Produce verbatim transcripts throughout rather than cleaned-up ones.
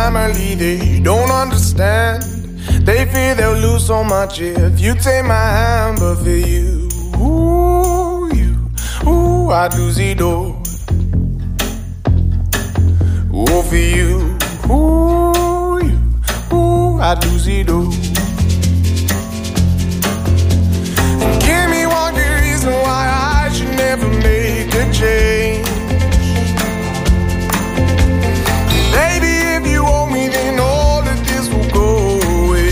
family, they don't understand. They fear they'll lose so much if you take my hand. But for you, ooh, you, ooh, I'd lose it all. Ooh, for you, ooh, you, ooh, I'd lose it all. And give me one good reason why I should never make a change. Baby, if you owe me, then all of this will go away.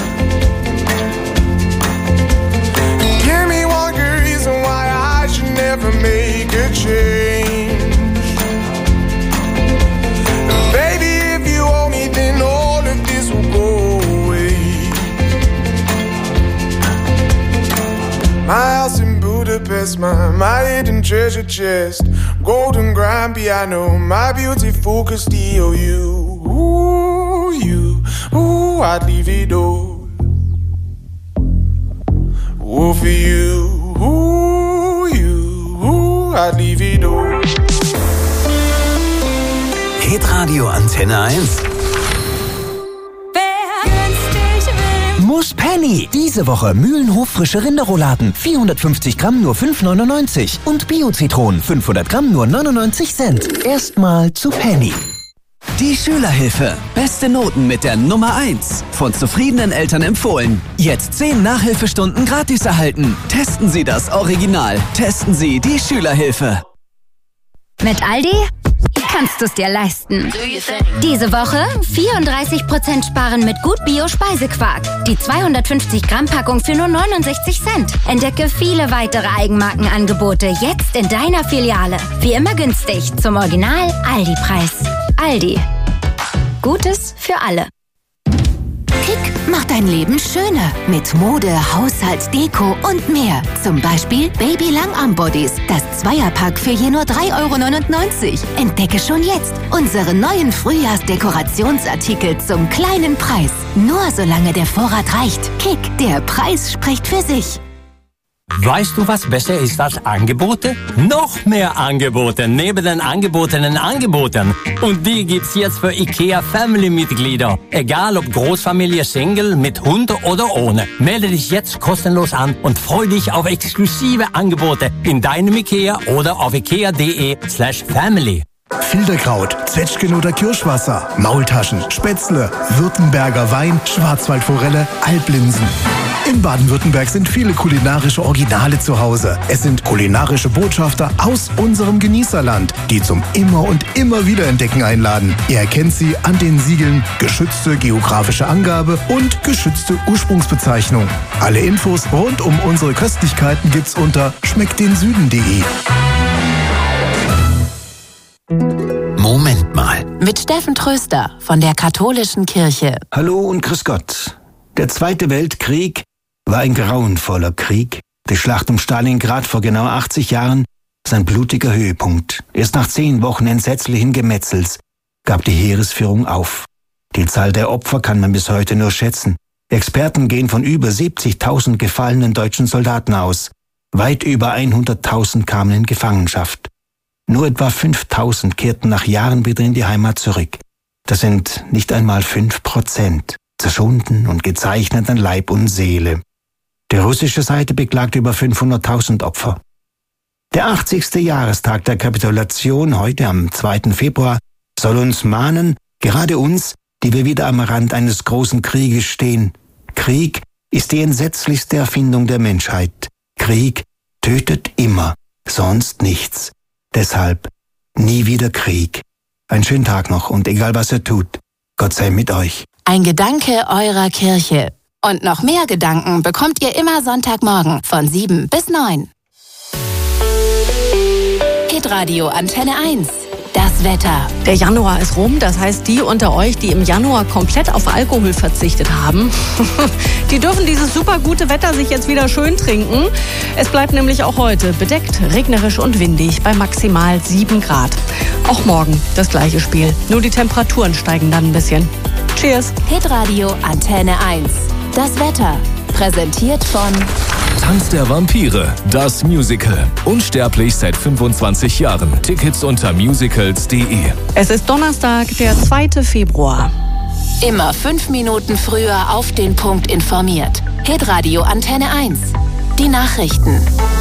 Give me one good reason why I should never make a change. And baby, if you owe me, then all of this will go away. My house in Budapest, my, my hidden treasure chest, golden grand piano, my beautiful Castillo. You, ooh, you, ooh, I'd leave it all. Ooh, for you, ooh, you, ooh, I'd leave it all. Hitradio Antenne eins. Muss Penny. Diese Woche Mühlenhof frische Rinderrouladen. vierhundertfünfzig Gramm nur fünf neunundneunzig. Und Bio-Zitronen fünfhundert Gramm nur neunundneunzig Cent. Erstmal zu Penny. Die Schülerhilfe. Beste Noten mit der Nummer eins. Von zufriedenen Eltern empfohlen. Jetzt zehn Nachhilfestunden gratis erhalten. Testen Sie das Original. Testen Sie die Schülerhilfe. Mit Aldi kannst du es dir leisten. Diese Woche vierunddreißig Prozent sparen mit Gut Bio Speisequark. Die zweihundertfünfzig Gramm Packung für nur neunundsechzig Cent. Entdecke viele weitere Eigenmarkenangebote jetzt in deiner Filiale. Wie immer günstig zum Original Aldi-Preis. Aldi. Gutes für alle. Kick macht dein Leben schöner. Mit Mode, Haushalt, Deko und mehr. Zum Beispiel Baby Langarm-Bodies. Das Zweierpack für je nur drei Euro neunundneunzig. Entdecke schon jetzt unsere neuen Frühjahrsdekorationsartikel zum kleinen Preis. Nur solange der Vorrat reicht. Kick, der Preis spricht für sich. Weißt du, was besser ist als Angebote? Noch mehr Angebote neben den angebotenen Angeboten. Und die gibt's jetzt für IKEA Family-Mitglieder. Egal ob Großfamilie, Single, mit Hund oder ohne. Melde dich jetzt kostenlos an und freu dich auf exklusive Angebote in deinem IKEA oder auf ikea.de slash family. Filterkraut, Zwetschgen oder Kirschwasser, Maultaschen, Spätzle, Württemberger Wein, Schwarzwaldforelle, Alblinsen. In Baden-Württemberg sind viele kulinarische Originale zu Hause. Es sind kulinarische Botschafter aus unserem Genießerland, die zum Immer und Immer wieder entdecken einladen. Ihr erkennt sie an den Siegeln geschützte geografische Angabe und geschützte Ursprungsbezeichnung. Alle Infos rund um unsere Köstlichkeiten gibt's unter schmecktdensüden punkt de. Moment mal. Mit Steffen Tröster von der Katholischen Kirche. Hallo und grüß Gott. Der Zweite Weltkrieg war ein grauenvoller Krieg. Die Schlacht um Stalingrad vor genau achtzig Jahren ist ein blutiger Höhepunkt. Erst nach zehn Wochen entsetzlichen Gemetzels gab die Heeresführung auf. Die Zahl der Opfer kann man bis heute nur schätzen. Experten gehen von über siebzigtausend gefallenen deutschen Soldaten aus. Weit über hunderttausend kamen in Gefangenschaft. Nur etwa fünftausend kehrten nach Jahren wieder in die Heimat zurück. Das sind nicht einmal fünf Prozent. Zerschunden und gezeichnet an Leib und Seele. Die russische Seite beklagt über fünfhunderttausend Opfer. Der achtzigste Jahrestag der Kapitulation, heute am zweiten Februar, soll uns mahnen, gerade uns, die wir wieder am Rand eines großen Krieges stehen. Krieg ist die entsetzlichste Erfindung der Menschheit. Krieg tötet immer, sonst nichts. Deshalb nie wieder Krieg. Einen schönen Tag noch und egal was ihr tut, Gott sei mit euch. Ein Gedanke eurer Kirche. Und noch mehr Gedanken bekommt ihr immer Sonntagmorgen von sieben bis neun. Hitradio Antenne eins. Das Wetter. Der Januar ist rum, das heißt, die unter euch, die im Januar komplett auf Alkohol verzichtet haben, die dürfen dieses super gute Wetter sich jetzt wieder schön trinken. Es bleibt nämlich auch heute bedeckt, regnerisch und windig bei maximal sieben Grad. Auch morgen das gleiche Spiel, nur die Temperaturen steigen dann ein bisschen. Cheers! Hitradio Antenne eins. Das Wetter. Präsentiert von Tanz der Vampire, das Musical. Unsterblich seit fünfundzwanzig Jahren. Tickets unter musicals punkt de. Es ist Donnerstag, der zweite Februar. Immer fünf Minuten früher auf den Punkt informiert. Hitradio Antenne eins. Die Nachrichten.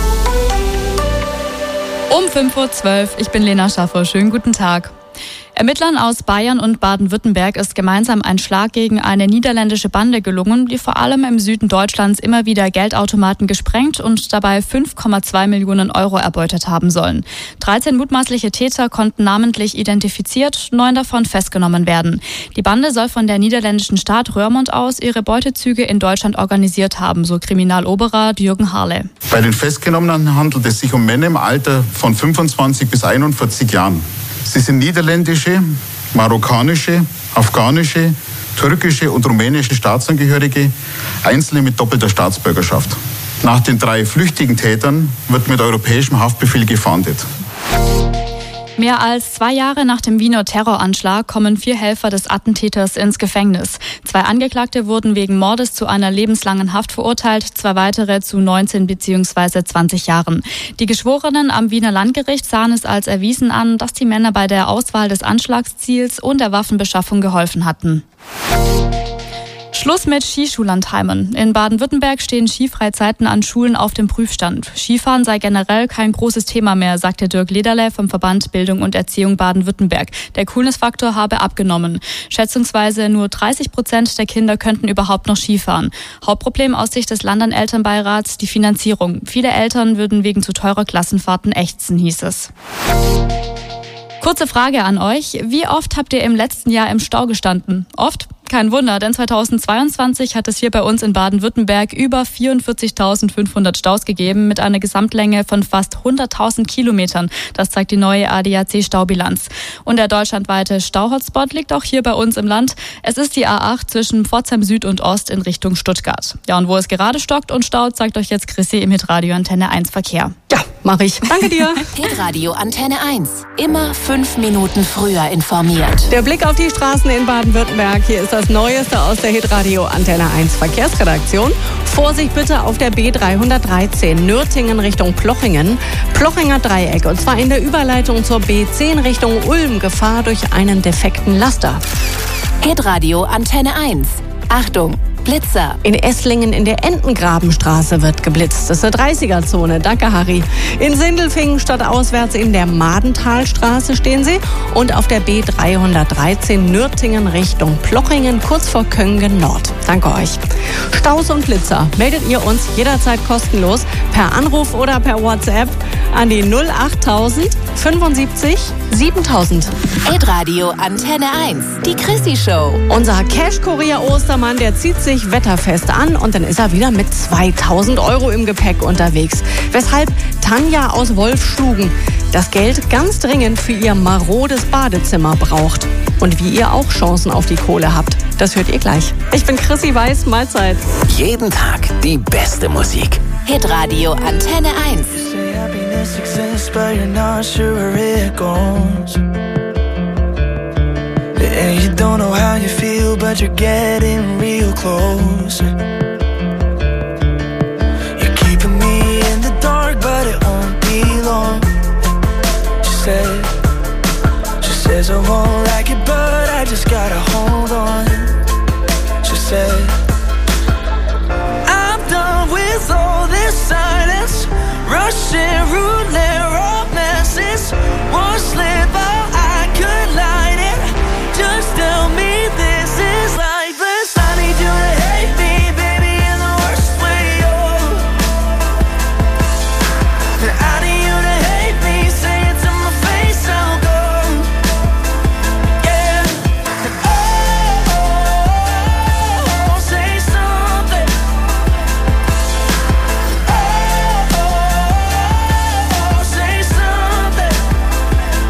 Um fünf Uhr zwölf, ich bin Lena Schaffer. Schönen guten Tag. Ermittlern aus Bayern und Baden-Württemberg ist gemeinsam ein Schlag gegen eine niederländische Bande gelungen, die vor allem im Süden Deutschlands immer wieder Geldautomaten gesprengt und dabei fünf Komma zwei Millionen Euro erbeutet haben sollen. dreizehn mutmaßliche Täter konnten namentlich identifiziert, neun davon festgenommen werden. Die Bande soll von der niederländischen Stadt Roermond aus ihre Beutezüge in Deutschland organisiert haben, so Kriminaloberrat Jürgen Harle. Bei den Festgenommenen handelt es sich um Männer im Alter von fünfundzwanzig bis einundvierzig Jahren. Sie sind niederländische, marokkanische, afghanische, türkische und rumänische Staatsangehörige, einzelne mit doppelter Staatsbürgerschaft. Nach den drei flüchtigen Tätern wird mit europäischem Haftbefehl gefahndet. Mehr als zwei Jahre nach dem Wiener Terroranschlag kommen vier Helfer des Attentäters ins Gefängnis. Zwei Angeklagte wurden wegen Mordes zu einer lebenslangen Haft verurteilt, zwei weitere zu neunzehn bzw. zwanzig Jahren. Die Geschworenen am Wiener Landgericht sahen es als erwiesen an, dass die Männer bei der Auswahl des Anschlagsziels und der Waffenbeschaffung geholfen hatten. Schluss mit Skischullandheimen. In Baden-Württemberg stehen Skifreizeiten an Schulen auf dem Prüfstand. Skifahren sei generell kein großes Thema mehr, sagte Dirk Lederle vom Verband Bildung und Erziehung Baden-Württemberg. Der Coolness-Faktor habe abgenommen. Schätzungsweise nur dreißig Prozent der Kinder könnten überhaupt noch Skifahren. Hauptproblem aus Sicht des Landeselternbeirats die Finanzierung. Viele Eltern würden wegen zu teurer Klassenfahrten ächzen, hieß es. Kurze Frage an euch. Wie oft habt ihr im letzten Jahr im Stau gestanden? Oft? Kein Wunder, denn zweitausendzweiundzwanzig hat es hier bei uns in Baden-Württemberg über vierundvierzigtausendfünfhundert Staus gegeben mit einer Gesamtlänge von fast hunderttausend Kilometern. Das zeigt die neue A D A C-Staubilanz. Und der deutschlandweite Stauhotspot liegt auch hier bei uns im Land. Es ist die A acht zwischen Pforzheim Süd und Ost in Richtung Stuttgart. Ja, und wo es gerade stockt und staut, zeigt euch jetzt Chrissy im Hitradio Antenne eins Verkehr. Ja, mach ich. Danke dir. Hitradio Antenne eins. Immer fünf Minuten früher informiert. Der Blick auf die Straßen in Baden-Württemberg. Hier ist das Neueste aus der Hitradio Antenne eins Verkehrsredaktion. Vorsicht bitte auf der B dreihundertdreizehn Nürtingen Richtung Plochingen. Plochinger Dreieck und zwar in der Überleitung zur B zehn Richtung Ulm. Gefahr durch einen defekten Laster. Hitradio Antenne eins. Achtung! Blitzer. In Esslingen in der Entengrabenstraße wird geblitzt. Das ist eine dreißiger-Zone. Danke, Harry. In Sindelfingen stadtauswärts in der Madentalstraße stehen Sie. Und auf der B dreihundertdreizehn Nürtingen Richtung Plochingen, kurz vor Köngen Nord. Danke euch. Staus und Blitzer meldet ihr uns jederzeit kostenlos per Anruf oder per WhatsApp an die null achttausend fünfundsiebzig siebentausend. Hitradio Antenne eins. Die Chrissy Show. Unser Cash-Kurier Ostermann, der zieht sich wetterfest an und dann ist er wieder mit zweitausend Euro im Gepäck unterwegs. Weshalb Tanja aus Wolfschlugen das Geld ganz dringend für ihr marodes Badezimmer braucht. Und wie ihr auch Chancen auf die Kohle habt, das hört ihr gleich. Ich bin Chrissy Weiß, Mahlzeit. Jeden Tag die beste Musik. Hitradio Antenne eins. And you don't know how you feel, but you're getting real close. You're keeping me in the dark, but it won't be long. She said, she says I won't like it, but I just gotta hold on. She said, I'm done with all this silence, Russian roulette romances, one slip